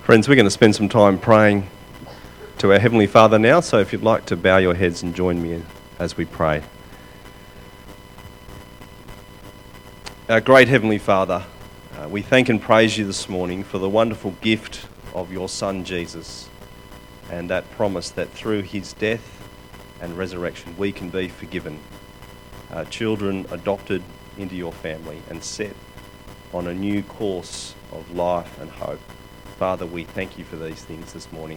Friends, we're going to spend some time praying to our Heavenly Father now, so if you'd like to bow your heads and join me as we pray. Our great Heavenly Father, we thank and praise you this morning for the wonderful gift of your Son Jesus and that promise that through his death and resurrection we can be forgiven, children adopted into your family and set on a new course of life and hope. Father, we thank you for these things this morning.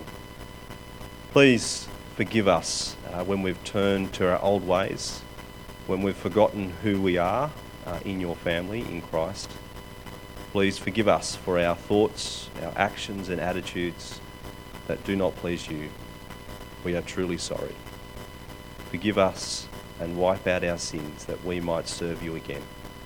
Please forgive us when we've turned to our old ways, when we've forgotten who we are in your family, in Christ. Please forgive us for our thoughts, our actions and attitudes that do not please you. We are truly sorry. Forgive us and wipe out our sins that we might serve you again.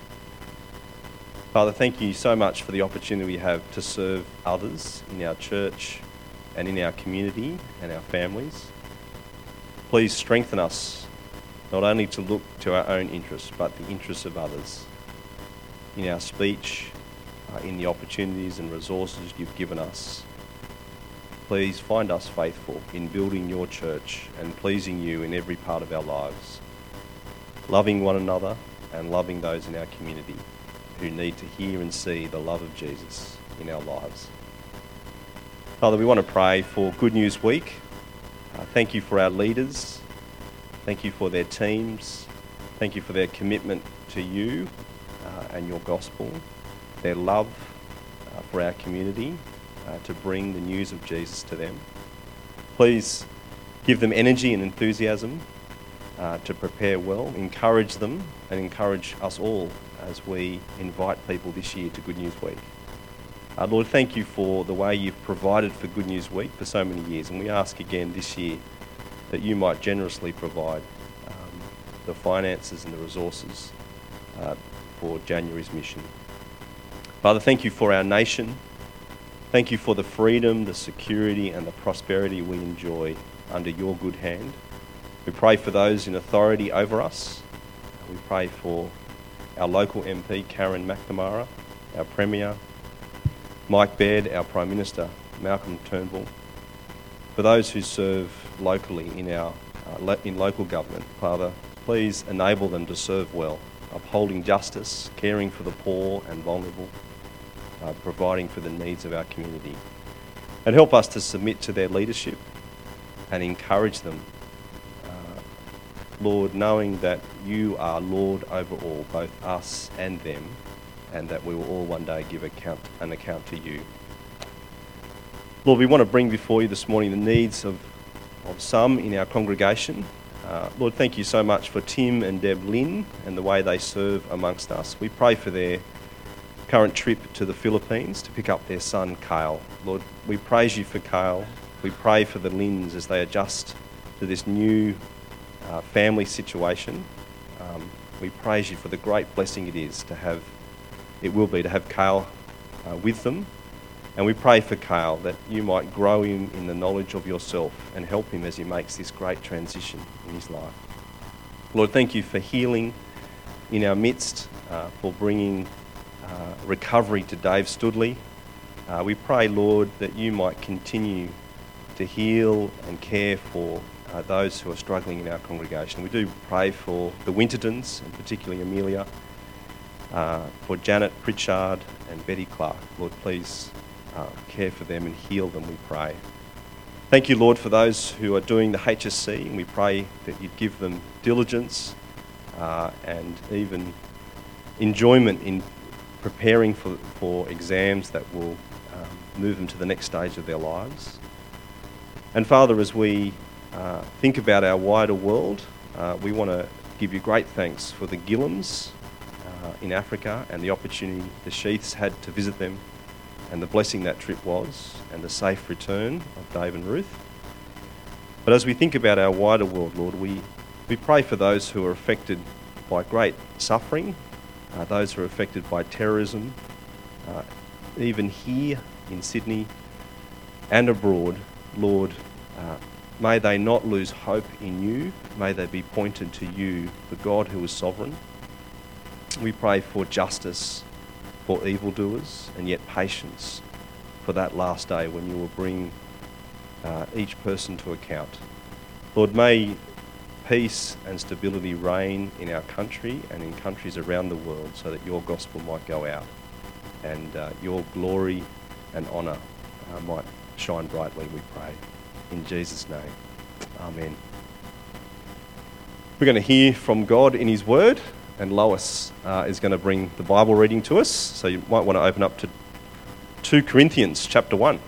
Father, thank you so much for the opportunity we have to serve others in our church and in our community and our families. Please strengthen us not only to look to our own interests, but the interests of others in our speech, in the opportunities and resources you've given us. Please find us faithful in building your church and pleasing you in every part of our lives, loving one another and loving those in our community who need to hear and see the love of Jesus in our lives. Father, we want to pray for Good News Week. Thank you for our leaders. Thank you for their teams. Thank you for their commitment to you and your gospel, their love for our community to bring the news of Jesus to them. Please give them energy and enthusiasm to prepare well, encourage them and encourage us all as we invite people this year to Good News Week. Lord, thank you for the way you've provided for Good News Week for so many years, and we ask again this year that you might generously provide the finances and the resources for January's mission. Father, thank you for our nation. Thank you for the freedom, the security and the prosperity we enjoy under your good hand. We pray for those in authority over us. We pray for our local MP, Karen McNamara, our Premier, Mike Baird, our Prime Minister, Malcolm Turnbull. For those who serve locally in local government, Father, please enable them to serve well, upholding justice, caring for the poor and vulnerable, providing for the needs of our community. And help us to submit to their leadership and encourage them, Lord, knowing that you are Lord over all, both us and them, and that we will all one day give an account to you. Lord, we want to bring before you this morning the needs of some in our congregation. Lord, thank you so much for Tim and Deb Lynn and the way they serve amongst us. We pray for their current trip to the Philippines to pick up their son, Kale. Lord, we praise you for Kale. We pray for the Lynns as they adjust to this new family situation. We praise you for the great blessing it will be to have Kale with them. And we pray for Kale that you might grow him in the knowledge of yourself and help him as he makes this great transition in his life. Lord, thank you for healing in our midst, for bringing recovery to Dave Studley. We pray, Lord, that you might continue to heal and care for those who are struggling in our congregation. We do pray for the Wintertons, and particularly Amelia, for Janet Pritchard and Betty Clark. Lord, please care for them and heal them, we pray. Thank you, Lord, for those who are doing the HSC, and we pray that you'd give them diligence and even enjoyment in preparing for exams that will move them to the next stage of their lives. And Father, as we think about our wider world, we want to give you great thanks for the Gillams in Africa and the opportunity the Sheaths had to visit them and the blessing that trip was and the safe return of Dave and Ruth. But as we think about our wider world, Lord, we pray for those who are affected by great suffering, those who are affected by terrorism, even here in Sydney and abroad. Lord, may they not lose hope in you. May they be pointed to you, the God who is sovereign. We pray for justice for evildoers and yet patience for for that last day when you will bring each person to account. Lord, may peace and stability reign in our country and in countries around the world so that your gospel might go out and your glory and honour might shine brightly, we pray. In Jesus' name, amen. We're going to hear from God in his word, and Lois is going to bring the Bible reading to us. So you might want to open up to 2 Corinthians chapter 1.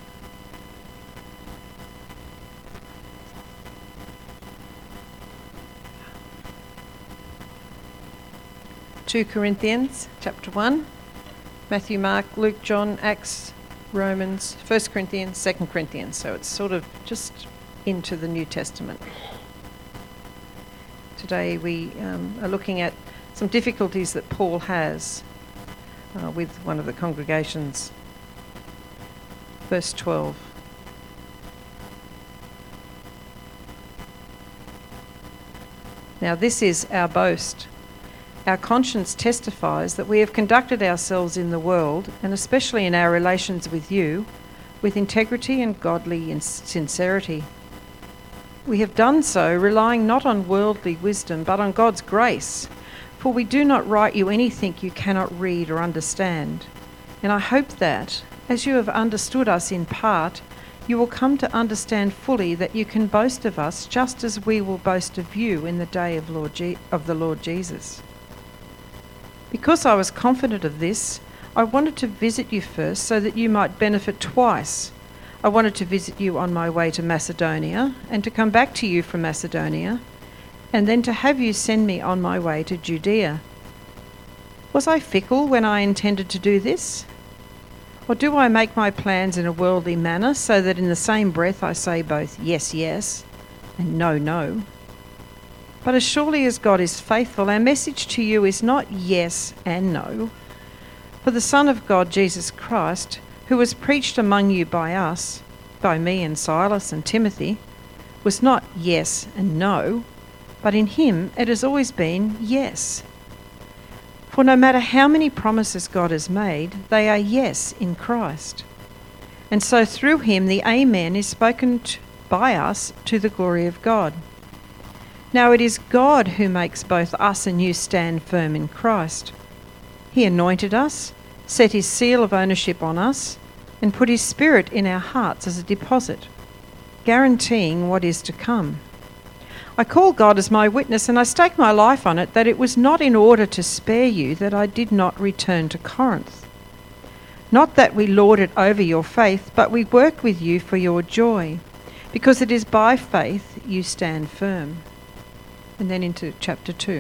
Corinthians chapter 1, Matthew, Mark, Luke, John, Acts, Romans, 1 Corinthians, 2 Corinthians. So it's sort of just into the New Testament. Today we are looking at some difficulties that Paul has with one of the congregations. Verse 12. Now this is our boast. Our conscience testifies that we have conducted ourselves in the world, and especially in our relations with you, with integrity and godly sincerity. We have done so relying not on worldly wisdom, but on God's grace. For we do not write you anything you cannot read or understand. And I hope that, as you have understood us in part, you will come to understand fully that you can boast of us just as we will boast of you in the day of the Lord Jesus. Because I was confident of this, I wanted to visit you first so that you might benefit twice. I wanted to visit you on my way to Macedonia, and to come back to you from Macedonia, and then to have you send me on my way to Judea. Was I fickle when I intended to do this? Or do I make my plans in a worldly manner so that in the same breath I say both yes, yes, and no, no? But as surely as God is faithful, our message to you is not yes and no. For the Son of God, Jesus Christ, who was preached among you by us, by me and Silas and Timothy, was not yes and no, but in him it has always been yes. For no matter how many promises God has made, they are yes in Christ. And so through him the Amen is spoken by us to the glory of God. Now it is God who makes both us and you stand firm in Christ. He anointed us, set his seal of ownership on us, and put his Spirit in our hearts as a deposit, guaranteeing what is to come. I call God as my witness, and I stake my life on it, that it was not in order to spare you that I did not return to Corinth. Not that we lord it over your faith, but we work with you for your joy, because it is by faith you stand firm. And then into chapter 2.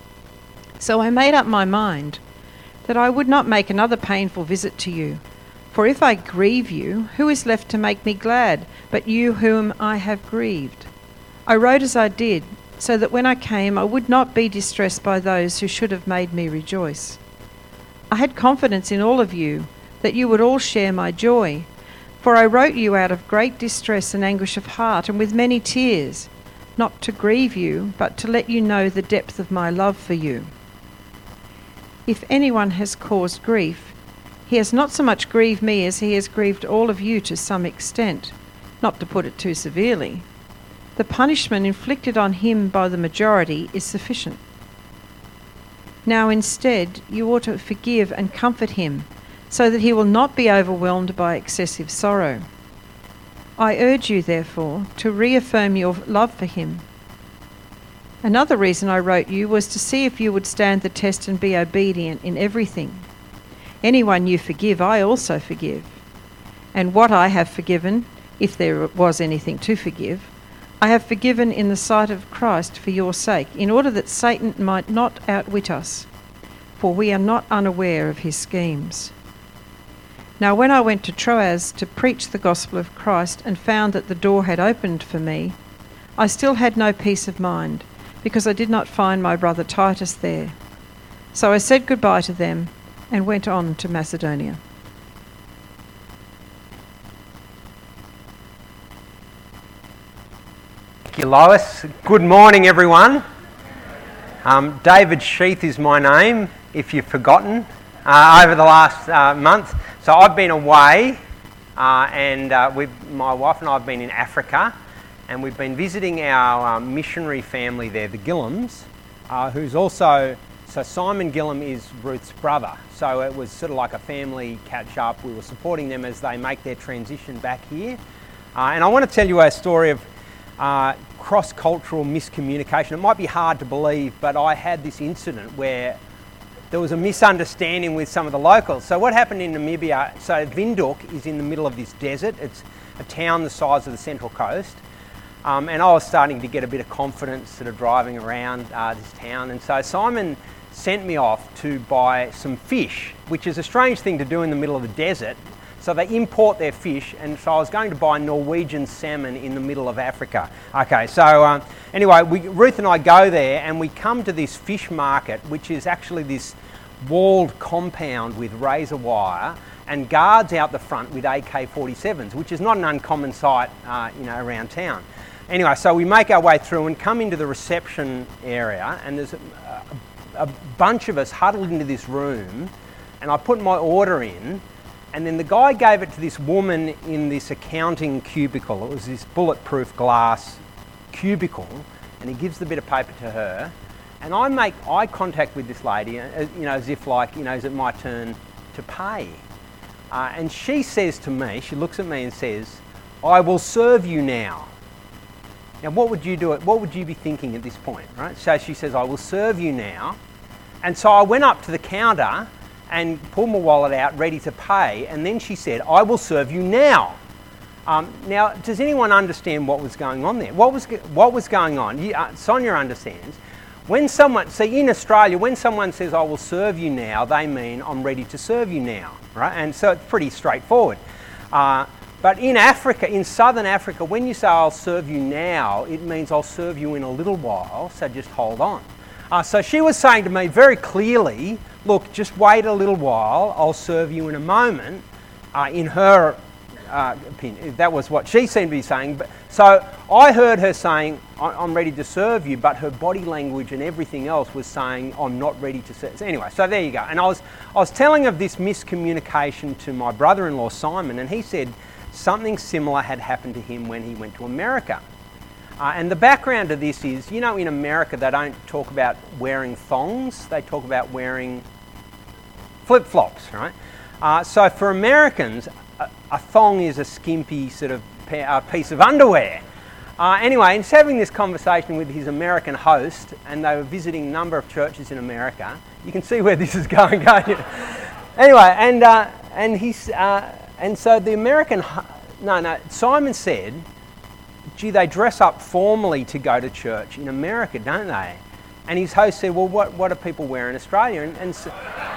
So I made up my mind that I would not make another painful visit to you. For if I grieve you, who is left to make me glad but you whom I have grieved? I wrote as I did, so that when I came I would not be distressed by those who should have made me rejoice. I had confidence in all of you, that you would all share my joy. For I wrote you out of great distress and anguish of heart, and with many tears, not to grieve you, but to let you know the depth of my love for you. If anyone has caused grief, he has not so much grieved me as he has grieved all of you to some extent, not to put it too severely. The punishment inflicted on him by the majority is sufficient. Now instead, you ought to forgive and comfort him, so that he will not be overwhelmed by excessive sorrow. I urge you, therefore, to reaffirm your love for him. Another reason I wrote you was to see if you would stand the test and be obedient in everything. Anyone you forgive, I also forgive. And what I have forgiven, if there was anything to forgive, I have forgiven in the sight of Christ for your sake, in order that Satan might not outwit us, for we are not unaware of his schemes. Now when I went to Troas to preach the gospel of Christ and found that the door had opened for me, I still had no peace of mind, because I did not find my brother Titus there. So I said goodbye to them and went on to Macedonia. Thank you, Lois. Good morning, everyone. David Sheath is my name, if you've forgotten, over the last month. So I've been away My wife and I have been in Africa, and we've been visiting our missionary family there, the Gillams, who's also... So Simon Gillam is Ruth's brother, so it was sort of like a family catch-up. We were supporting them as they make their transition back here. And I want to tell you a story of cross-cultural miscommunication. It might be hard to believe, but I had this incident where there was a misunderstanding with some of the locals. So what happened in Namibia, so Windhoek is in the middle of this desert. It's a town the size of the Central Coast. And I was starting to get a bit of confidence sort of driving around this town. And so Simon sent me off to buy some fish, which is a strange thing to do in the middle of the desert. So they import their fish, and so I was going to buy Norwegian salmon in the middle of Africa. Okay, so anyway, Ruth and I go there, and we come to this fish market, which is actually this walled compound with razor wire and guards out the front with AK-47s, which is not an uncommon sight, around town. Anyway, so we make our way through and come into the reception area, and there's a bunch of us huddled into this room, and I put my order in, and then the guy gave it to this woman in this accounting cubicle. It was this bulletproof glass cubicle, and he gives the bit of paper to her, and I make eye contact with this lady, as if like, is it my turn to pay? And she says to me, she looks at me and says, "I will serve you now." Now, what would you do? What would you be thinking at this point, right? So she says, "I will serve you now." And so I went up to the counter and pulled my wallet out, ready to pay. And then she said, "I will serve you now." Now, does anyone understand what was going on there? What was going on? Sonia understands. When someone, see in Australia, when someone says, "I will serve you now," they mean, "I'm ready to serve you now," right? And so it's pretty straightforward. But in Africa, in southern Africa, when you say "I'll serve you now," it means I'll serve you in a little while, so just hold on. So she was saying to me very clearly, "Look, just wait a little while, I'll serve you in a moment." In her opinion, that was what she seemed to be saying. So I heard her saying, "I'm ready to serve you," but her body language and everything else was saying, "I'm not ready to serve." So anyway, so there you go. And I was telling of this miscommunication to my brother-in-law Simon, and he said something similar had happened to him when he went to America. And the background to this is, in America they don't talk about wearing thongs, they talk about wearing flip-flops, right? So for Americans, a thong is a skimpy sort of piece of underwear. Anyway, he's having this conversation with his American host, and they were visiting a number of churches in America. You can see where this is going, can't you? Anyway, and so the American, Simon said, "Gee, they dress up formally to go to church in America, don't they?" And his host said, "Well, what do people wear in Australia?" And so,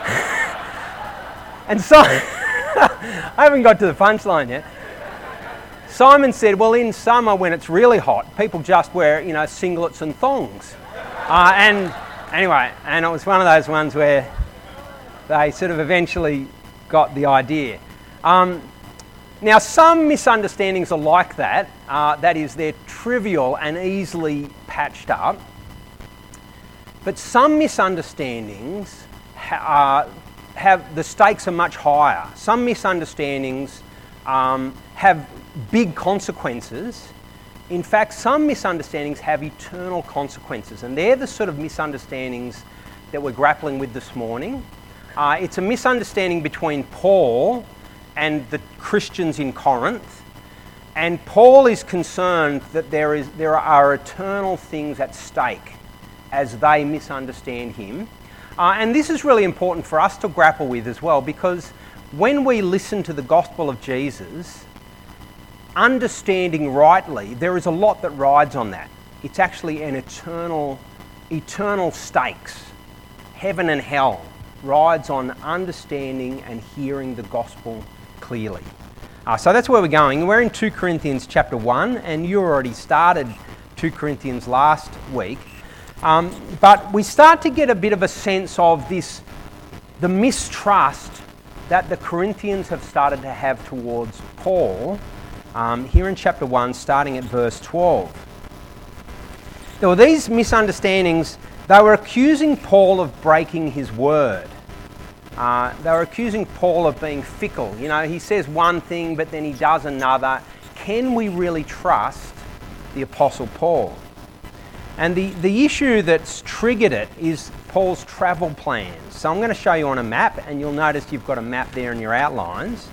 I haven't got to the punchline yet. Simon said, "Well, in summer when it's really hot, people just wear, singlets and thongs." And anyway, and it was one of those ones where they sort of eventually got the idea. Now, some misunderstandings are like that. That is, they're trivial and easily patched up. But some misunderstandings have the stakes are much higher. Some misunderstandings have big consequences. In fact, some misunderstandings have eternal consequences, and they're the sort of misunderstandings that we're grappling with this morning. It's a misunderstanding between Paul and the Christians in Corinth, and Paul is concerned that there are eternal things at stake as they misunderstand him. And this is really important for us to grapple with as well, because when we listen to the gospel of Jesus, understanding rightly, there is a lot that rides on that. It's actually an eternal stakes. Heaven and hell rides on understanding and hearing the gospel clearly. So that's where we're going. We're in 2 Corinthians chapter 1, and you already started 2 Corinthians last week. But we start to get a bit of a sense of the mistrust that the Corinthians have started to have towards Paul here in chapter 1, starting at verse 12. There were these misunderstandings. They were accusing Paul of breaking his word. They were accusing Paul of being fickle. You know, he says one thing, but then he does another. Can we really trust the Apostle Paul? And the issue that's triggered it is Paul's travel plans. So I'm going to show you on a map, and you'll notice you've got a map there in your outlines.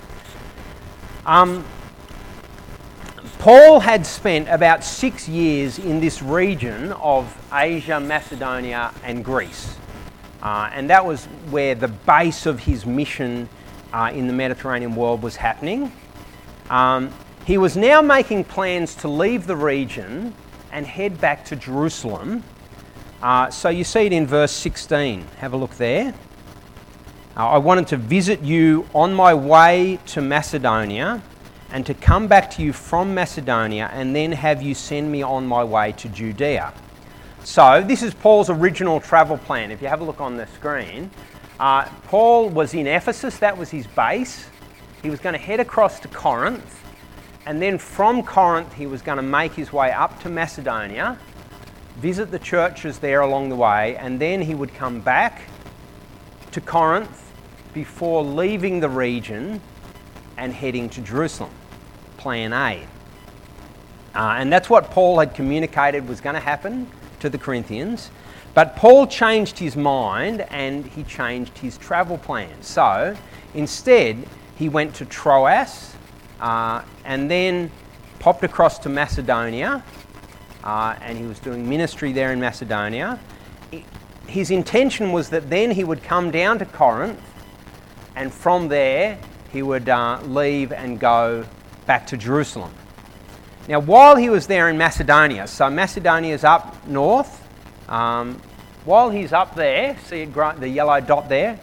Paul had spent about 6 years in this region of Asia, Macedonia and Greece. And that was where the base of his mission in the Mediterranean world was happening. He was now making plans to leave the region and head back to Jerusalem. So you see it in verse 16. Have a look there. I wanted to visit you on my way to Macedonia and to come back to you from Macedonia and then have you send me on my way to Judea. So this is Paul's original travel plan. If you have a look on the screen, Paul was in Ephesus. That was his base. He was going to head across to Corinth, and then from Corinth he was going to make his way up to Macedonia, visit the churches there along the way, and then he would come back to Corinth before leaving the region and heading to Jerusalem. Plan A. And that's what Paul had communicated was going to happen to the Corinthians. But Paul changed his mind and he changed his travel plans. So instead he went to Troas and then popped across to Macedonia, and he was doing ministry there in Macedonia. His intention was that then he would come down to Corinth, and from there he would leave and go back to Jerusalem. Now, while he was there in Macedonia, so Macedonia's up north, while he's up there, see the yellow dot there,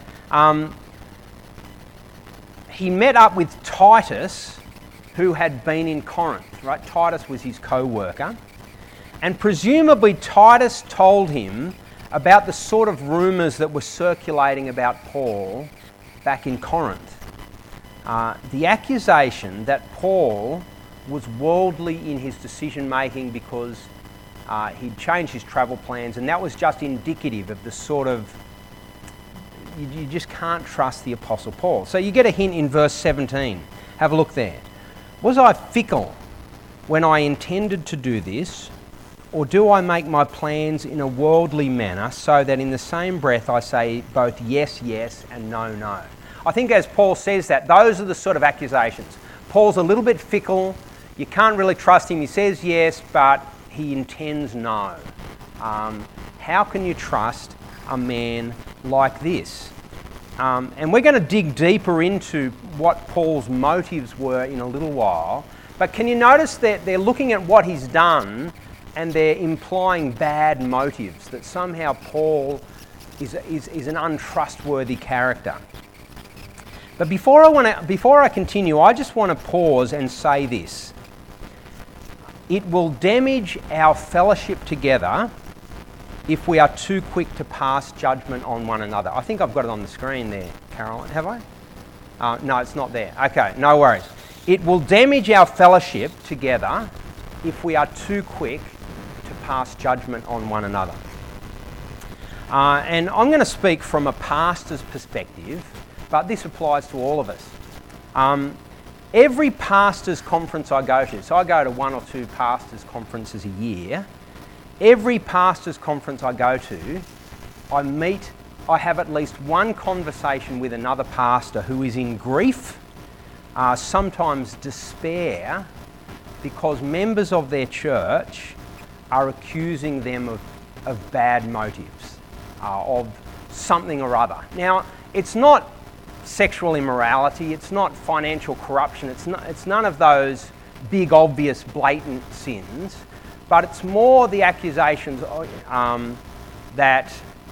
he met up with Titus, who had been in Corinth, right? Titus was his co-worker. And presumably Titus told him about the sort of rumours that were circulating about Paul back in Corinth. The accusation that Paul was worldly in his decision making because he'd changed his travel plans, and that was just indicative of the sort of, you just can't trust the Apostle Paul. So you get a hint in verse 17. Have a look there. Was I fickle when I intended to do this, or do I make my plans in a worldly manner so that in the same breath I say both yes, yes and no, no? I think as Paul says that, those are the sort of accusations. Paul's a little bit fickle. You can't really trust him. He says yes, but he intends no. How can you trust a man like this? And we're going to dig deeper into what Paul's motives were in a little while. But can you notice that they're looking at what he's done and they're implying bad motives, that somehow Paul is an untrustworthy character. But before I continue, I just want to pause and say this. It will damage our fellowship together if we are too quick to pass judgment on one another. I think I've got it on the screen there, Caroline. Have I? No, it's not there. Okay, no worries. It will damage our fellowship together if we are too quick to pass judgment on one another. And I'm going to speak from a pastor's perspective, but this applies to all of us. Every pastor's conference I go to, so I go to 1 or 2 pastors' conferences a year. Every pastor's conference I go to, I have at least one conversation with another pastor who is in grief, sometimes despair, because members of their church are accusing them of bad motives, of something or other. Now, it's not sexual immorality, it's not financial corruption, it's none of those big, obvious, blatant sins, but it's more the accusations that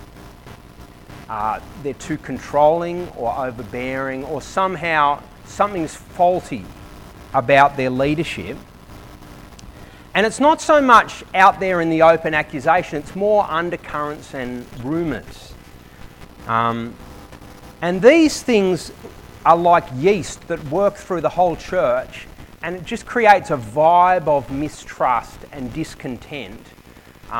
they're too controlling or overbearing, or somehow something's faulty about their leadership. And it's not so much out there in the open accusation, it's more undercurrents and rumours. And these things are like yeast that work through the whole church, and it just creates a vibe of mistrust and discontent.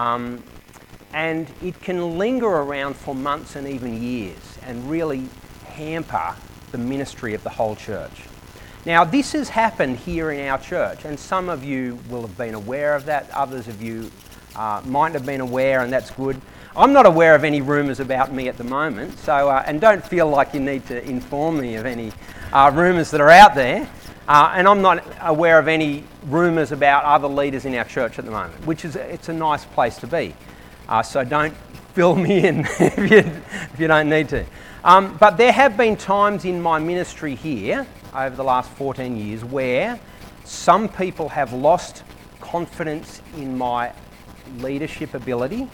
And it can linger around for months and even years and really hamper the ministry of the whole church. Now, this has happened here in our church, and some of you will have been aware of that, others of you might have been aware, and that's good. I'm not aware of any rumours about me at the moment, so and don't feel like you need to inform me of any rumours that are out there. And I'm not aware of any rumours about other leaders in our church at the moment, which is it's a nice place to be. So don't fill me in if you don't need to. But there have been times in my ministry here over the last 14 years where some people have lost confidence in my leadership ability.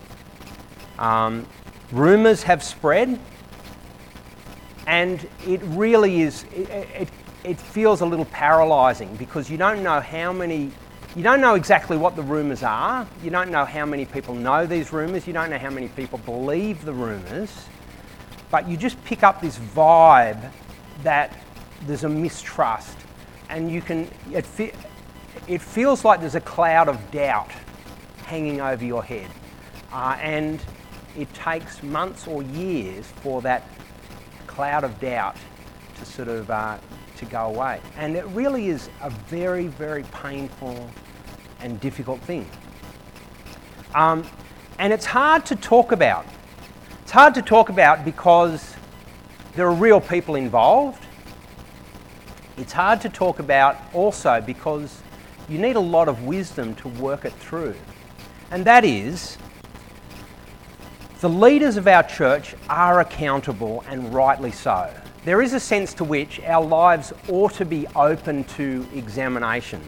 Rumours have spread, and it really is, it feels a little paralysing because you don't know you don't know exactly what the rumours are, you don't know how many people know these rumours, you don't know how many people believe the rumours, but you just pick up this vibe that there's a mistrust, and it feels like there's a cloud of doubt hanging over your head, and it takes months or years for that cloud of doubt to sort of to go away. And it really is a very, very painful and difficult thing. And it's hard to talk about. It's hard to talk about because there are real people involved. It's hard to talk about also because you need a lot of wisdom to work it through. And that is, the leaders of our church are accountable, and rightly so. There is a sense to which our lives ought to be open to examination.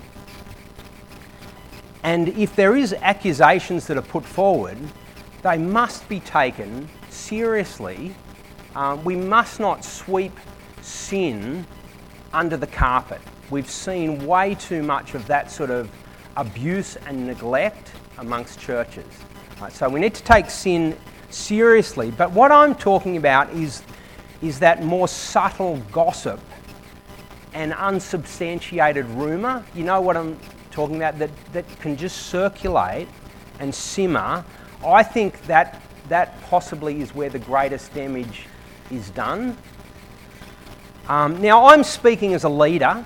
And if there is accusations that are put forward, they must be taken seriously. We must not sweep sin under the carpet. We've seen way too much of that sort of abuse and neglect amongst churches. So we need to take sin seriously, but what I'm talking about is that more subtle gossip and unsubstantiated rumour. You know what I'm talking about, that can just circulate and simmer. I think that possibly is where the greatest damage is done. Now, I'm speaking as a leader,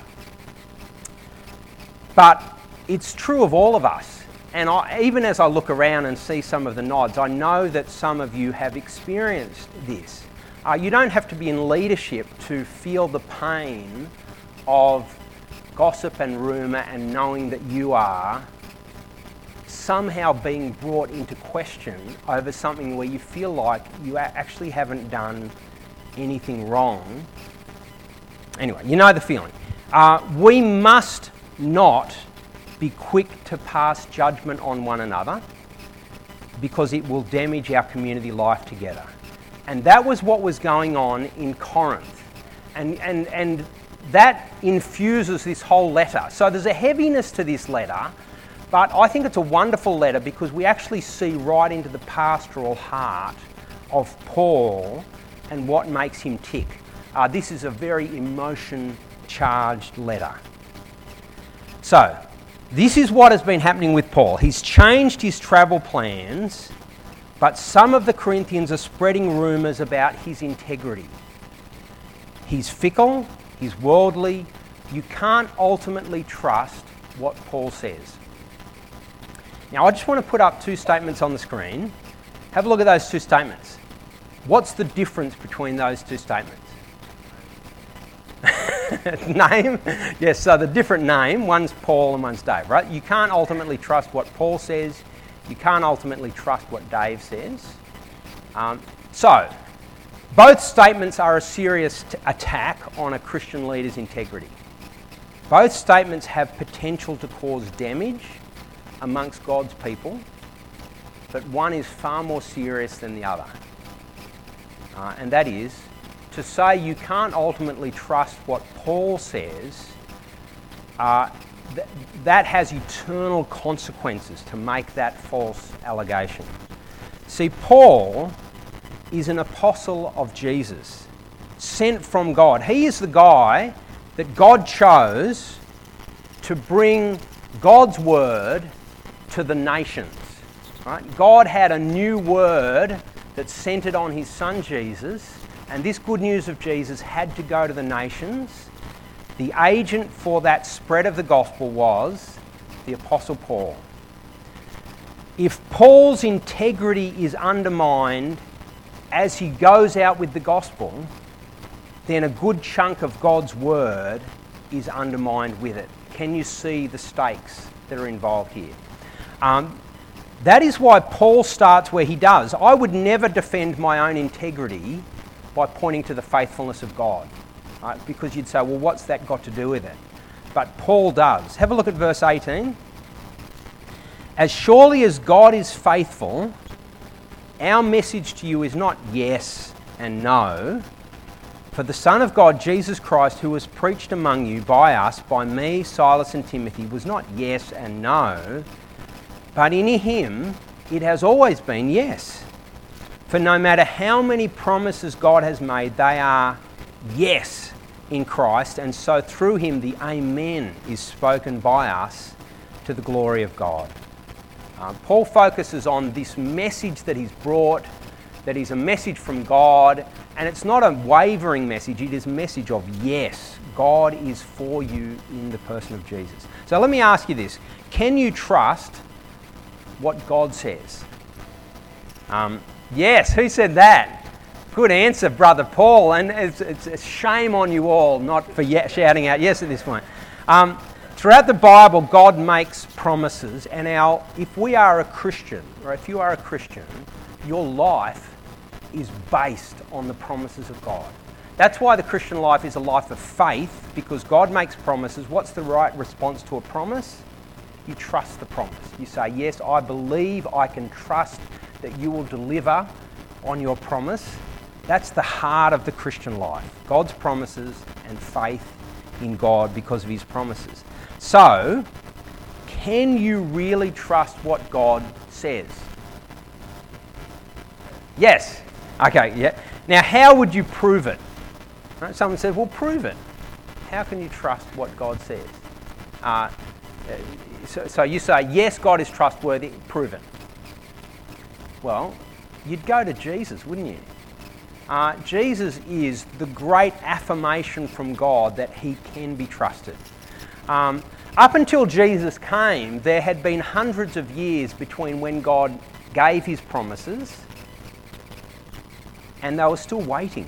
but it's true of all of us. And even as I look around and see some of the nods, I know that some of you have experienced this. You don't have to be in leadership to feel the pain of gossip and rumour and knowing that you are somehow being brought into question over something where you feel like you actually haven't done anything wrong. Anyway, you know the feeling. We must not be quick to pass judgment on one another because it will damage our community life together. And that was what was going on in Corinth. And that infuses this whole letter. So there's a heaviness to this letter, but I think it's a wonderful letter because we actually see right into the pastoral heart of Paul and what makes him tick. This is a very emotion-charged letter. So, this is what has been happening with Paul. He's changed his travel plans, but some of the Corinthians are spreading rumours about his integrity. He's fickle, he's worldly. You can't ultimately trust what Paul says. Now, I just want to put up two statements on the screen. Have a look at those two statements. What's the difference between those two statements? Name? Yes, so the different name, one's Paul and one's Dave, right? You can't ultimately trust what Paul says. You can't ultimately trust what Dave says. So, both statements are a serious attack on a Christian leader's integrity. Both statements have potential to cause damage amongst God's people, but one is far more serious than the other. And that is, to say you can't ultimately trust what Paul says, that has eternal consequences to make that false allegation. See, Paul is an apostle of Jesus, sent from God. He is the guy that God chose to bring God's word to the nations. Right? God had a new word that centred on his son Jesus and this good news of Jesus had to go to the nations. The agent for that spread of the gospel was the Apostle Paul. If Paul's integrity is undermined as he goes out with the gospel, then a good chunk of God's word is undermined with it. Can you see the stakes that are involved here? That is why Paul starts where he does. I would never defend my own integrity by pointing to the faithfulness of God, right? Because you'd say, well, what's that got to do with it? But Paul does. Have a look at verse 18. As surely as God is faithful, our message to you is not yes and no. For the Son of God, Jesus Christ, who was preached among you by us, by me, Silas and Timothy, was not yes and no, but in him it has always been yes. For no matter how many promises God has made, they are yes in Christ, and so through him the Amen is spoken by us to the glory of God. Paul focuses on this message that he's brought, that is a message from God, and it's not a wavering message, it is a message of yes, God is for you in the person of Jesus. So let me ask you this, can you trust what God says? Yes, who said that? Good answer, Brother Paul, and it's a shame on you all not for shouting out yes at this point. Throughout the Bible, God makes promises, and if we are a Christian, or if you are a Christian, your life is based on the promises of God. That's why the Christian life is a life of faith, because God makes promises. What's the right response to a promise? You trust the promise. You say, yes, I believe, I can trust that you will deliver on your promise. That's the heart of the Christian life. God's promises and faith in God because of his promises. So, can you really trust what God says? Yes. Okay, yeah. Now, how would you prove it? Right? Someone says, well, prove it. How can you trust what God says? So you say, yes, God is trustworthy, prove it. Well, you'd go to Jesus, wouldn't you? Jesus is the great affirmation from God that he can be trusted. Up until Jesus came, there had been hundreds of years between when God gave his promises and they were still waiting.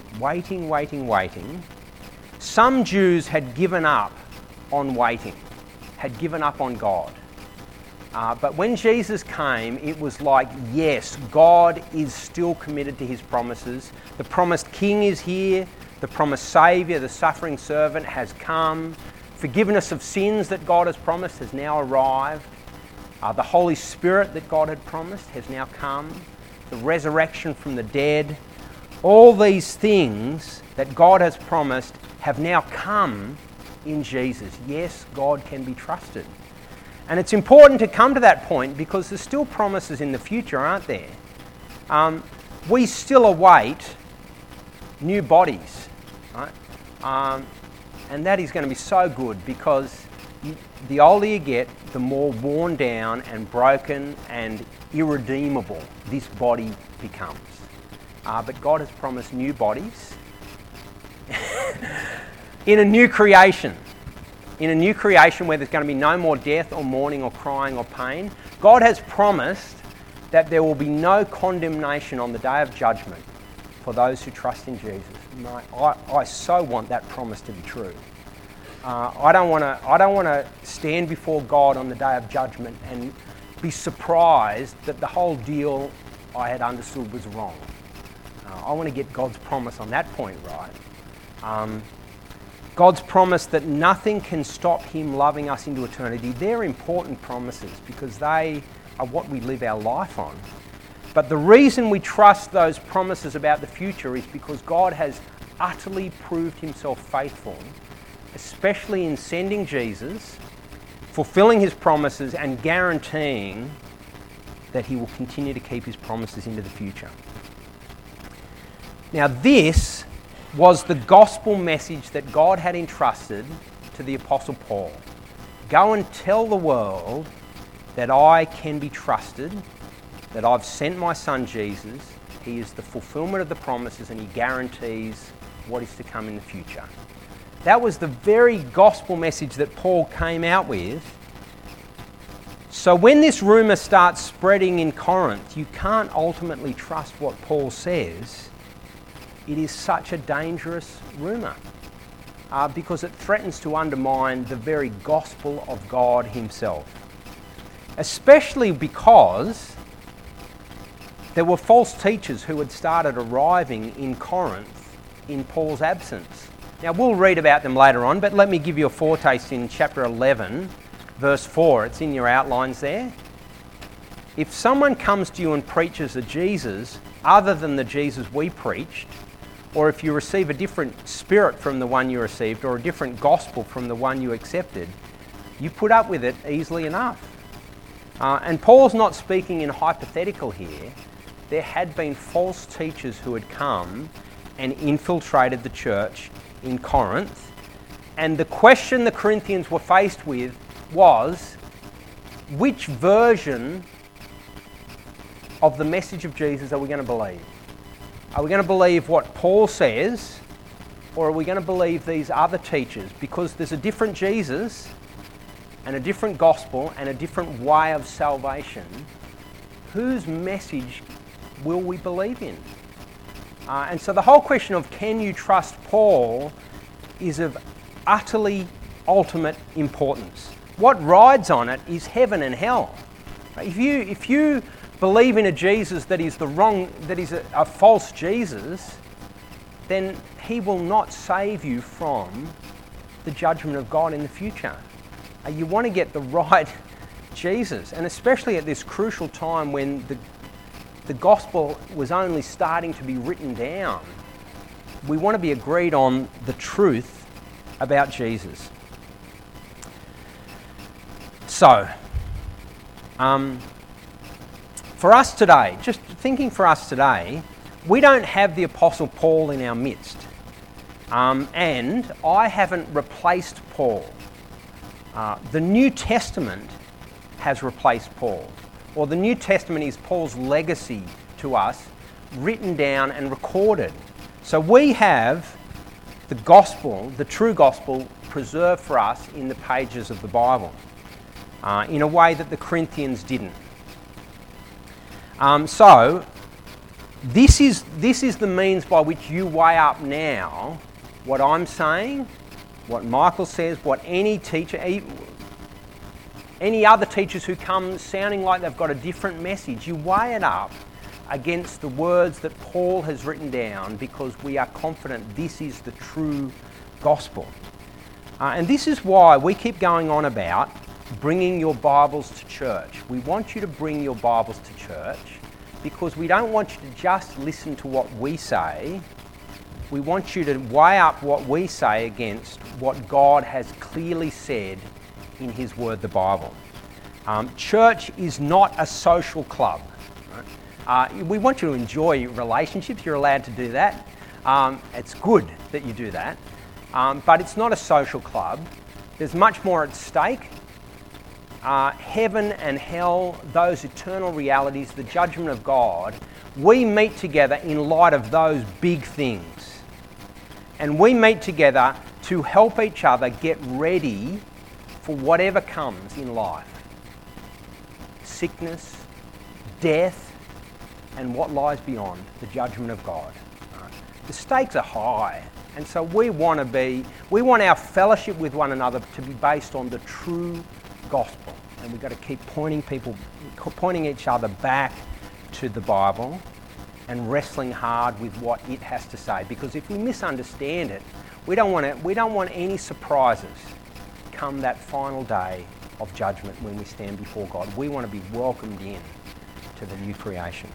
Some Jews had given up on waiting, had given up on God. But when Jesus came, it was like, yes, God is still committed to his promises. The promised King is here. The promised Saviour, the suffering servant, has come. Forgiveness of sins that God has promised has now arrived. The Holy Spirit that God had promised has now come. The resurrection from the dead. All these things that God has promised have now come in Jesus. Yes, God can be trusted. And it's important to come to that point because there's still promises in the future, aren't there? We still await new bodies, right? And that is going to be so good because the older you get, the more worn down and broken and irredeemable this body becomes. But God has promised new bodies in a new creation. In a new creation where there's going to be no more death or mourning or crying or pain. God has promised that there will be no condemnation on the day of judgment for those who trust in Jesus. I so want that promise to be true. I don't want to stand before God on the day of judgment and be surprised that the whole deal I had understood was wrong. I want to get God's promise on that point right. God's promise that nothing can stop him loving us into eternity. They're important promises because they are what we live our life on. But the reason we trust those promises about the future is because God has utterly proved himself faithful, especially in sending Jesus, fulfilling his promises and guaranteeing that he will continue to keep his promises into the future. Now this was the gospel message that God had entrusted to the Apostle Paul. Go and tell the world that I can be trusted, that I've sent my son Jesus, He is the fulfillment of the promises, and he guarantees what is to come in the future. That was the very gospel message that Paul came out with. So when this rumour starts spreading in Corinth, you can't ultimately trust what Paul says. It is such a dangerous rumour because it threatens to undermine the very gospel of God himself. Especially because there were false teachers who had started arriving in Corinth in Paul's absence. Now we'll read about them later on, but let me give you a foretaste in chapter 11, verse 4. It's in your outlines there. If someone comes to you and preaches a Jesus other than the Jesus we preached, or if you receive a different spirit from the one you received, or a different gospel from the one you accepted, you put up with it easily enough. And Paul's not speaking in hypothetical here. There had been false teachers who had come and infiltrated the church in Corinth. And the question the Corinthians were faced with was, which version of the message of Jesus are we going to believe? Are we going to believe what Paul says, or are we going to believe these other teachers? Because there's a different Jesus and a different gospel and a different way of salvation. Whose message will we believe in? And so the whole question of can you trust Paul is of utterly ultimate importance. What rides on it is heaven and hell. If you believe in a Jesus that is a false Jesus, then he will not save you from the judgment of God in the future. You want to get the right Jesus, and especially at this crucial time when the gospel was only starting to be written down, we want to be agreed on the truth about Jesus. So, for us today, just thinking for us today, we don't have the Apostle Paul in our midst. And I haven't replaced Paul. The New Testament has replaced Paul. Or the New Testament is Paul's legacy to us, written down and recorded. So we have the gospel, the true gospel, preserved for us in the pages of the Bible, in a way that the Corinthians didn't. So this is the means by which you weigh up now what I'm saying, what Michael says, what any teacher, any other teachers who come sounding like they've got a different message, you weigh it up against the words that Paul has written down, because we are confident this is the true gospel. And this is why we keep going on about bringing your Bibles to church. We want you to bring your Bibles to church because we don't want you to just listen to what we say. We want you to weigh up what we say against what God has clearly said in his word, the Bible. Church is not a social club. Right? We want you to enjoy relationships. You're allowed to do that. It's good that you do that. But it's not a social club. There's much more at stake. Heaven and hell, those eternal realities, the judgment of God, we meet together in light of those big things. And we meet together to help each other get ready for whatever comes in life. Sickness, death, and what lies beyond, the judgment of God. The stakes are high, and so we want our fellowship with one another to be based on the true gospel. And we've got to keep pointing each other back to the Bible and wrestling hard with what it has to say. Because if we misunderstand it, we don't want any surprises come that final day of judgment when we stand before God. We want to be welcomed in to the new creation.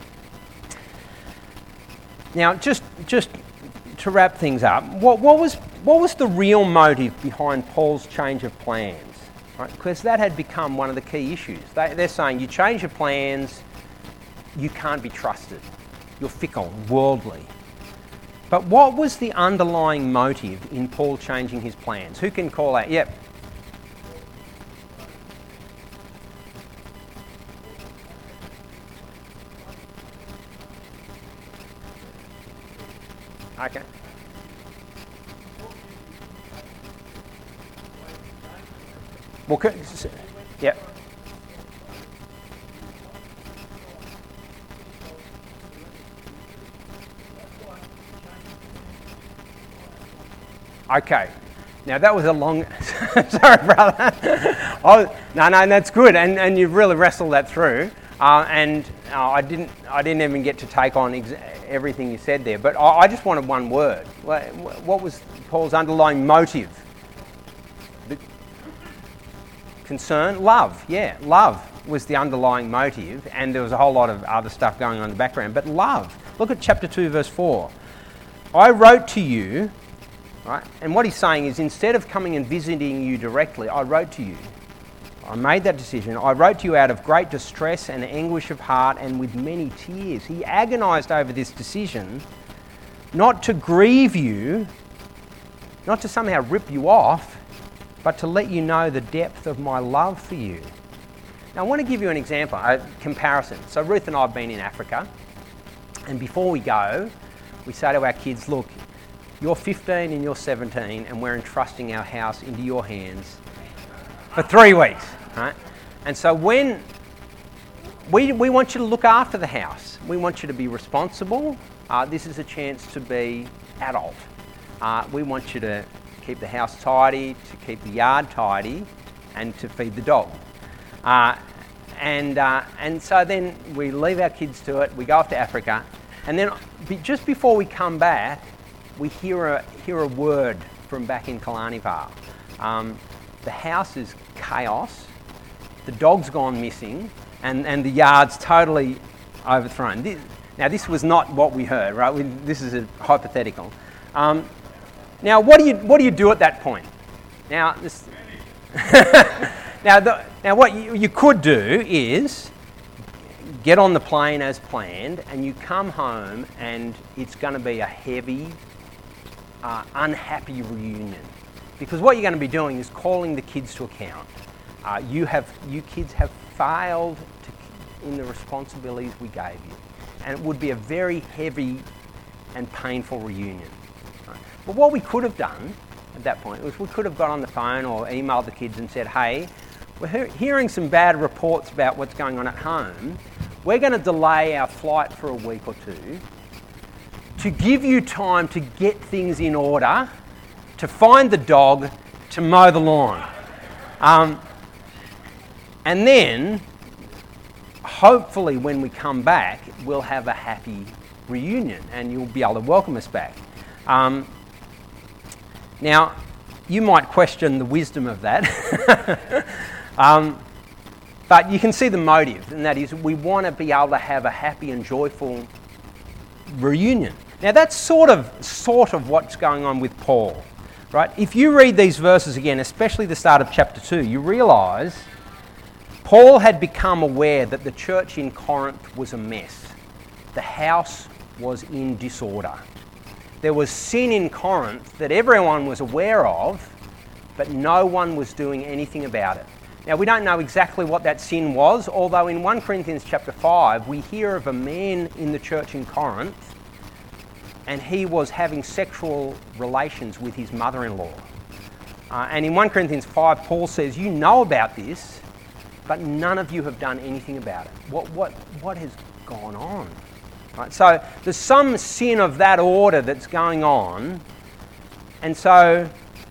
Now, just to wrap things up, what was the real motive behind Paul's change of plans? Right? Because that had become one of the key issues. They're saying you change your plans, you can't be trusted. You're fickle, worldly. But what was the underlying motive in Paul changing his plans? Who can call out? Yep. Okay. Well, yeah. Okay. Now that was a long. Sorry, brother. No, that's good, and you've really wrestled that through. I didn't even get to take on everything you said there, but I just wanted one word. What was Paul's underlying motive? Concern? Love. Yeah, love was the underlying motive, and there was a whole lot of other stuff going on in the background, but love. Look at chapter 2, verse 4. I wrote to you, right? And what he's saying is, instead of coming and visiting you directly, I wrote to you. I made that decision. I wrote to you out of great distress and anguish of heart and with many tears. He agonized over this decision, not to grieve you, not to somehow rip you off, but to let you know the depth of my love for you. Now, I want to give you an example, a comparison. So Ruth and I have been in Africa, and before we go, we say to our kids, look, you're 15 and you're 17, and we're entrusting our house into your hands for 3 weeks, right? And so when we want you to look after the house, we want you to be responsible. This is a chance to be adult. We want you to keep the house tidy, to keep the yard tidy, and to feed the dog. And so then we leave our kids to it. We go off to Africa, and then just before we come back, we hear a word from back in Kalani Vale. The house is chaos, the dog's gone missing, and the yard's totally overthrown. Now, this was not what we heard, right? This is a hypothetical. Now, what do you do at that point? Now, now what you could do is get on the plane as planned, and you come home, and it's going to be a heavy, unhappy reunion. Because what you're going to be doing is calling the kids to account. You kids have failed in the responsibilities we gave you. And it would be a very heavy and painful reunion. Right? But what we could have done at that point was we could have got on the phone or emailed the kids and said, hey, we're hearing some bad reports about what's going on at home. We're going to delay our flight for a week or two to give you time to get things in order, to find the dog, to mow the lawn. And then, hopefully when we come back, we'll have a happy reunion and you'll be able to welcome us back. Now, you might question the wisdom of that, but you can see the motive, and that is we want to be able to have a happy and joyful reunion. Now, that's sort of what's going on with Paul. Right? If you read these verses again, especially the start of chapter 2, you realise Paul had become aware that the church in Corinth was a mess. The house was in disorder. There was sin in Corinth that everyone was aware of, but no one was doing anything about it. Now, we don't know exactly what that sin was, although in 1 Corinthians chapter 5, we hear of a man in the church in Corinth, and he was having sexual relations with his mother-in-law. And in 1 Corinthians 5, Paul says, you know about this, but none of you have done anything about it. What has gone on? Right, so there's some sin of that order that's going on. And so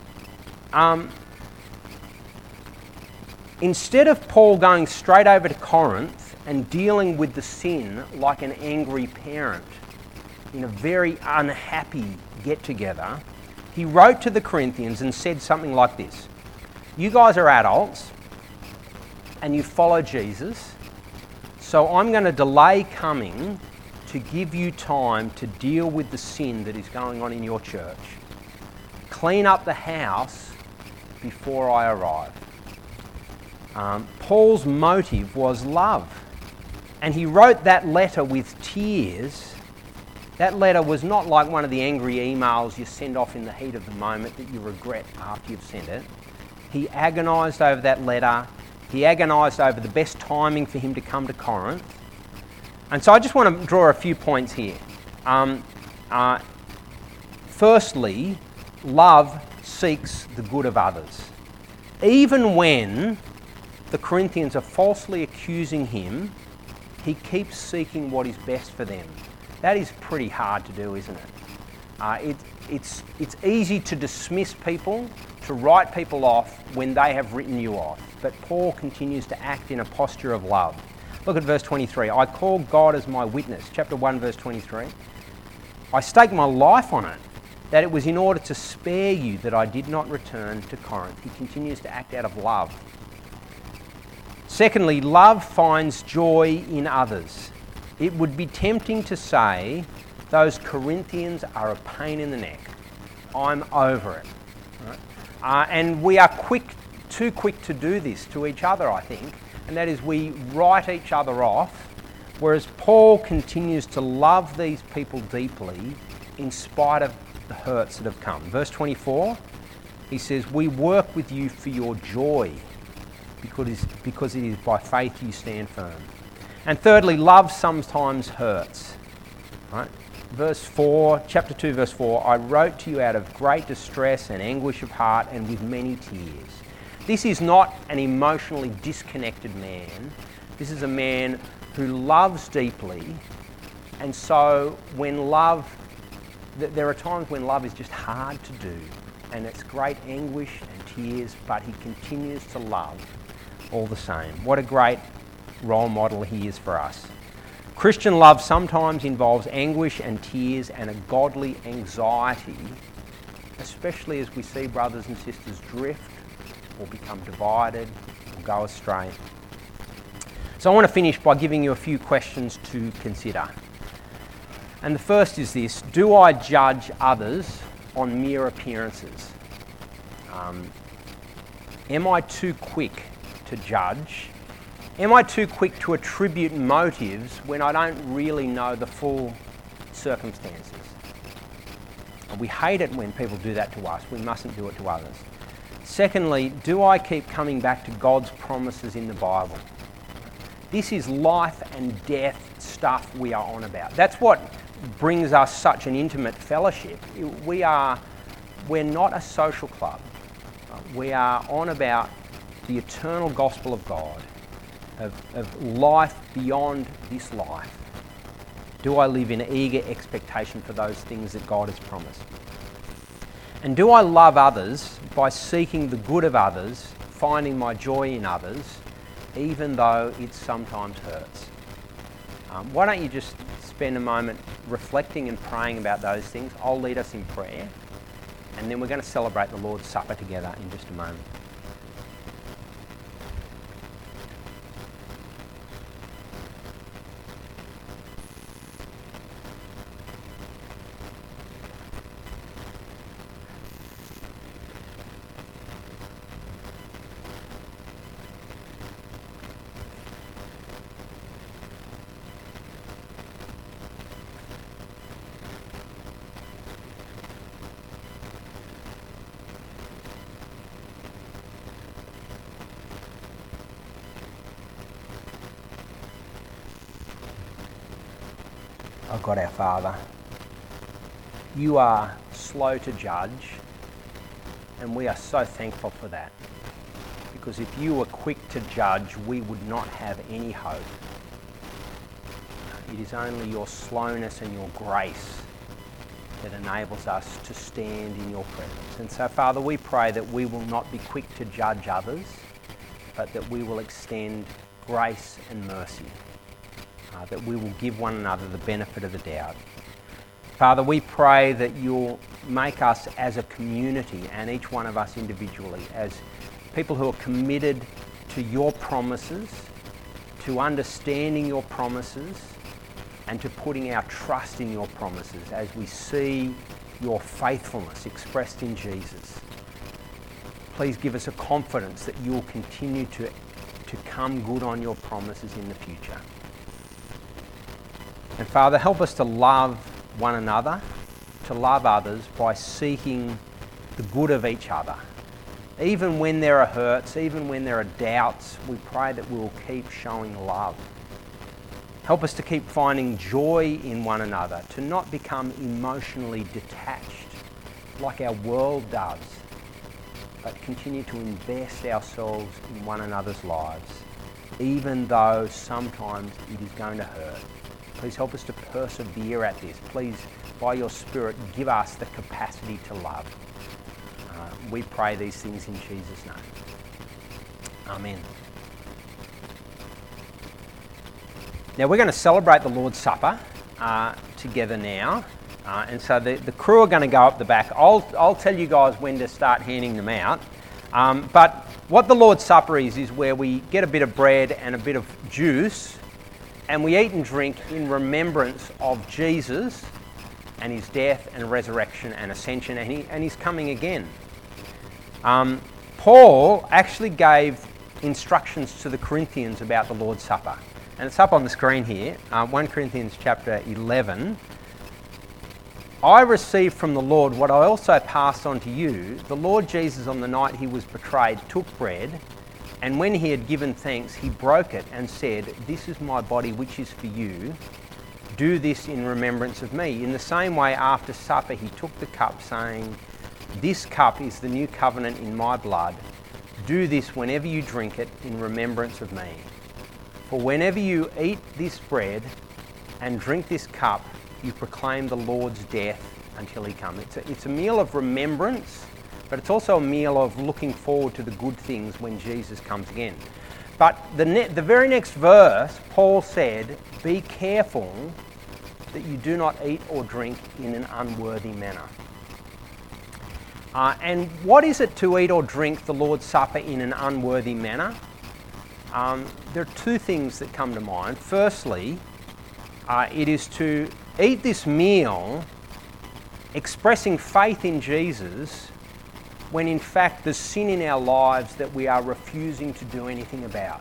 instead of Paul going straight over to Corinth and dealing with the sin like an angry parent in a very unhappy get-together, he wrote to the Corinthians and said something like this: you guys are adults and you follow Jesus, so I'm going to delay coming to give you time to deal with the sin that is going on in your church. Clean up the house before I arrive. Paul's motive was love, and he wrote that letter with tears. That letter was not like one of the angry emails you send off in the heat of the moment that you regret after you've sent it. He agonised over that letter. He agonised over the best timing for him to come to Corinth. And so I just want to draw a few points here. Firstly, love seeks the good of others. Even when the Corinthians are falsely accusing him, he keeps seeking what is best for them. That is pretty hard to do, isn't it? It's easy to dismiss people, to write people off when they have written you off. But Paul continues to act in a posture of love. Look at verse 23. I call God as my witness. Chapter 1, verse 23. I stake my life on it, that it was in order to spare you that I did not return to Corinth. He continues to act out of love. Secondly, love finds joy in others. It would be tempting to say, those Corinthians are a pain in the neck. I'm over it. Right? And we are too quick to do this to each other, I think, and that is we write each other off, whereas Paul continues to love these people deeply in spite of the hurts that have come. Verse 24, he says, we work with you for your joy, because it is by faith you stand firm. And thirdly, love sometimes hurts. Right? Verse 4, chapter 2, verse 4, I wrote to you out of great distress and anguish of heart and with many tears. This is not an emotionally disconnected man. This is a man who loves deeply, and so there are times when love is just hard to do, and it's great anguish and tears, but he continues to love all the same. What a great role model he is for us. Christian love sometimes involves anguish and tears and a godly anxiety, especially as we see brothers and sisters drift or become divided or go astray. So I want to finish by giving you a few questions to consider. And the first is this: do I judge others on mere appearances? Am I too quick to judge? Am I too quick to attribute motives when I don't really know the full circumstances? We hate it when people do that to us. We mustn't do it to others. Secondly, do I keep coming back to God's promises in the Bible? This is life and death stuff we are on about. That's what brings us such an intimate fellowship. We're not a social club. We are on about the eternal gospel of God, of life beyond this life. Do I live in eager expectation for those things that God has promised? And do I love others by seeking the good of others, finding my joy in others, even though it sometimes hurts? Why don't you just spend a moment reflecting and praying about those things? I'll lead us in prayer, and then we're going to celebrate the Lord's Supper together in just a moment. Oh God, our Father, you are slow to judge, and we are so thankful for that. Because if you were quick to judge, we would not have any hope. It is only your slowness and your grace that enables us to stand in your presence. And so, Father, we pray that we will not be quick to judge others, but that we will extend grace and mercy. That we will give one another the benefit of the doubt. Father, we pray that you'll make us as a community, and each one of us individually, as people who are committed to your promises, to understanding your promises, and to putting our trust in your promises as we see your faithfulness expressed in Jesus. Please give us a confidence that you will continue to come good on your promises in the future. And Father, help us to love one another, to love others by seeking the good of each other. Even when there are hurts, even when there are doubts, we pray that we will keep showing love. Help us to keep finding joy in one another, to not become emotionally detached like our world does, but continue to invest ourselves in one another's lives, even though sometimes it is going to hurt. Please help us to persevere at this. Please, by your Spirit, give us the capacity to love. We pray these things in Jesus' name. Amen. Now we're going to celebrate the Lord's Supper together now. And so the crew are going to go up the back. I'll tell you guys when to start handing them out. But what the Lord's Supper is where we get a bit of bread and a bit of juice and we eat and drink in remembrance of Jesus and his death and resurrection and ascension and his coming again. Paul actually gave instructions to the Corinthians about the Lord's Supper. And it's up on the screen here, 1 Corinthians chapter 11. I received from the Lord what I also passed on to you. The Lord Jesus, on the night he was betrayed, took bread, and when he had given thanks, he broke it and said, "This is my body which is for you. Do this in remembrance of me." In the same way, after supper, he took the cup, saying, "This cup is the new covenant in my blood. Do this whenever you drink it in remembrance of me. For whenever you eat this bread and drink this cup, you proclaim the Lord's death until he comes." It's a meal of remembrance, but it's also a meal of looking forward to the good things when Jesus comes again. But the very next verse, Paul said, "Be careful that you do not eat or drink in an unworthy manner." And what is it to eat or drink the Lord's Supper in an unworthy manner? There are two things that come to mind. Firstly, it is to eat this meal expressing faith in Jesus when in fact there's sin in our lives that we are refusing to do anything about.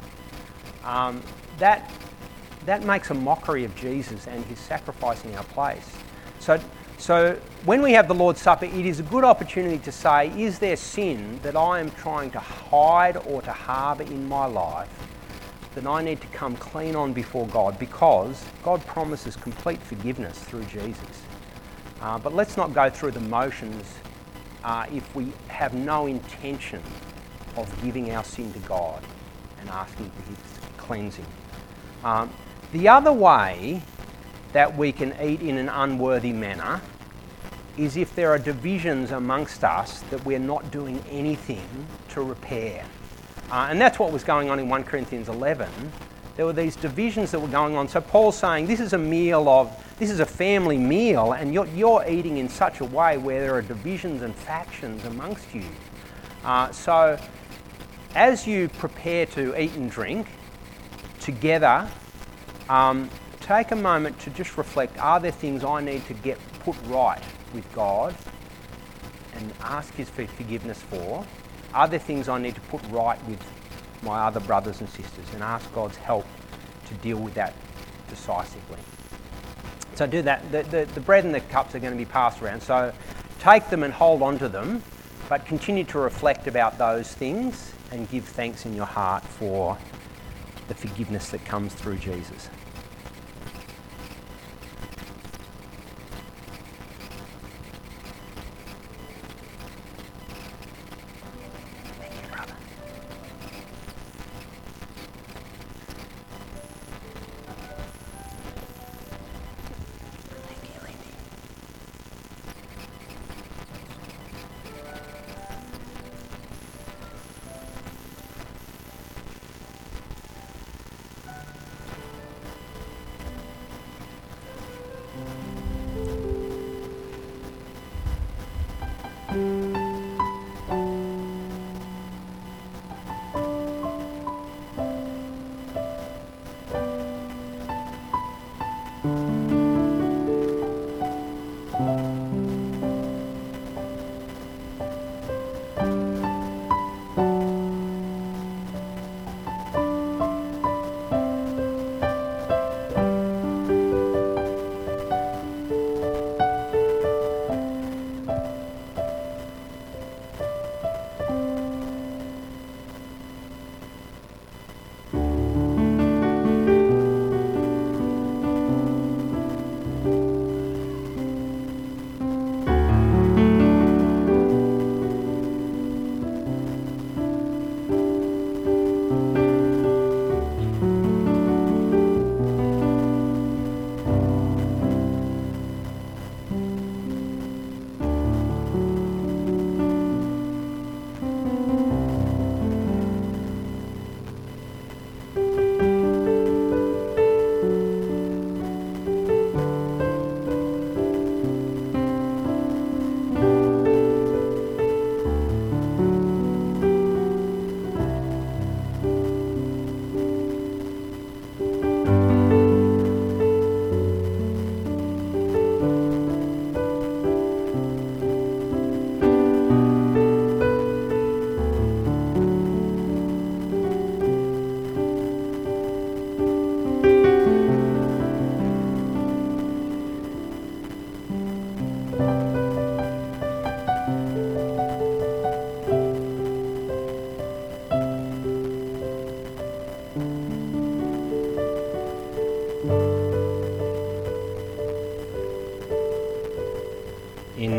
That makes a mockery of Jesus and his sacrifice in our place. So when we have the Lord's Supper, it is a good opportunity to say, is there sin that I am trying to hide or to harbour in my life that I need to come clean on before God, because God promises complete forgiveness through Jesus. But let's not go through the motions if we have no intention of giving our sin to God and asking for his cleansing. The other way that we can eat in an unworthy manner is if there are divisions amongst us that we're not doing anything to repair. And that's what was going on in 1 Corinthians 11. There were these divisions that were going on. So Paul's saying this is a family meal, and you're eating in such a way where there are divisions and factions amongst you. So as you prepare to eat and drink together, take a moment to just reflect, are there things I need to get put right with God and ask his forgiveness for? Are there things I need to put right with my other brothers and sisters and ask God's help to deal with that decisively? So do that. The bread and the cups are going to be passed around. So take them and hold on to them, but continue to reflect about those things and give thanks in your heart for the forgiveness that comes through Jesus.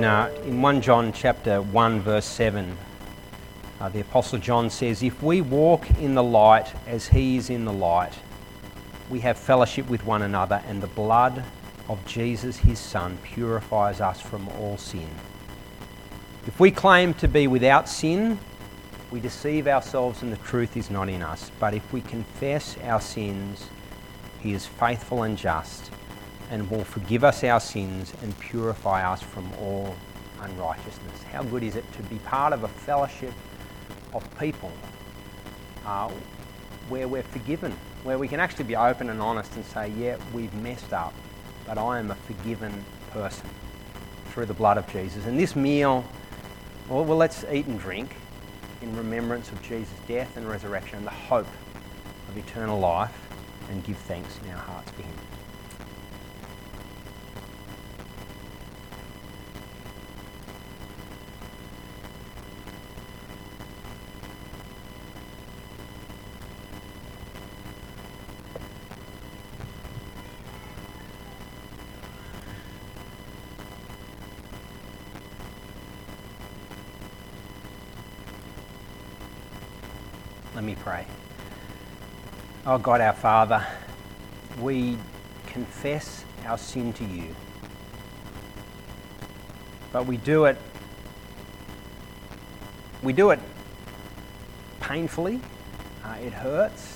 in 1 John chapter 1 verse 7, the Apostle John says, "If we walk in the light as he is in the light, we have fellowship with one another, and the blood of Jesus, his Son, purifies us from all sin." If we claim to be without sin, we deceive ourselves and the truth is not in us. But if we confess our sins, he is faithful and just and will forgive us our sins and purify us from all unrighteousness. How good is it to be part of a fellowship of people where we're forgiven, where we can actually be open and honest and say, yeah, we've messed up, but I am a forgiven person through the blood of Jesus. And this meal, well, let's eat and drink in remembrance of Jesus' death and resurrection and the hope of eternal life, and give thanks in our hearts for him. Let me pray. Oh God, our Father, we confess our sin to you, but we do it painfully. It hurts.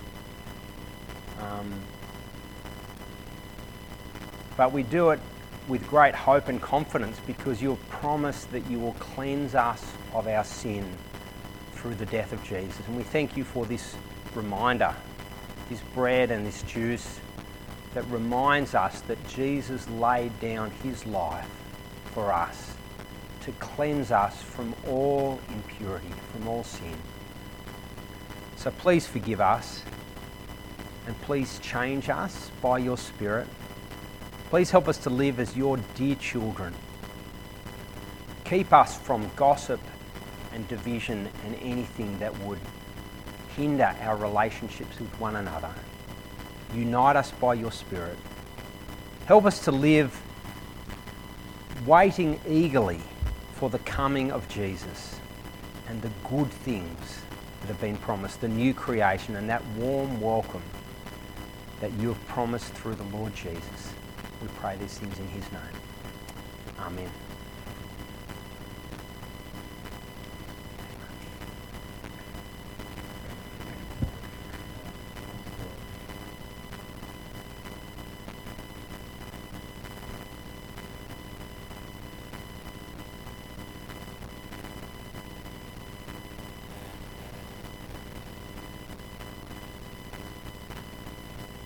But we do it with great hope and confidence because you have promised that you will cleanse us of our sin through the death of Jesus. And we thank you for this reminder, this bread and this juice that reminds us that Jesus laid down his life for us to cleanse us from all impurity, from all sin. So please forgive us and please change us by your Spirit. Please help us to live as your dear children. Keep us from gossip and division and anything that would hinder our relationships with one another. Unite us by your Spirit. Help us to live waiting eagerly for the coming of Jesus and the good things that have been promised, the new creation and that warm welcome that you have promised through the Lord Jesus. We pray these things in his name. Amen.